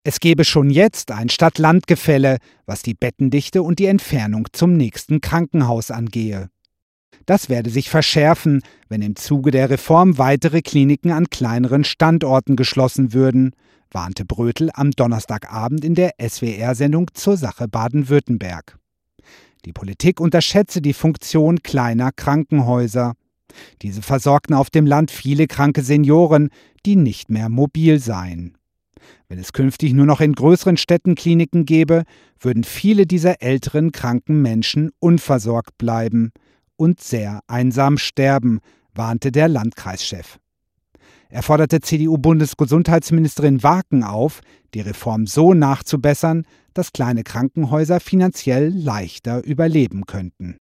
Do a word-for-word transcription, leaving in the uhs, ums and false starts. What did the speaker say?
Es gebe schon jetzt ein Stadt-Land-Gefälle, was die Bettendichte und die Entfernung zum nächsten Krankenhaus angehe. Das werde sich verschärfen, wenn im Zuge der Reform weitere Kliniken an kleineren Standorten geschlossen würden, warnte Brötel am Donnerstagabend in der S W R-Sendung Zur Sache Baden-Württemberg. Die Politik unterschätze die Funktion kleiner Krankenhäuser. Diese versorgten auf dem Land viele kranke Senioren, die nicht mehr mobil seien. Wenn es künftig nur noch in größeren Städten Kliniken gäbe, würden viele dieser älteren, kranken Menschen unversorgt bleiben und sehr einsam sterben, warnte der Landkreischef. Er forderte C D U-Bundesgesundheitsministerin Waaken auf, die Reform so nachzubessern, dass kleine Krankenhäuser finanziell leichter überleben könnten.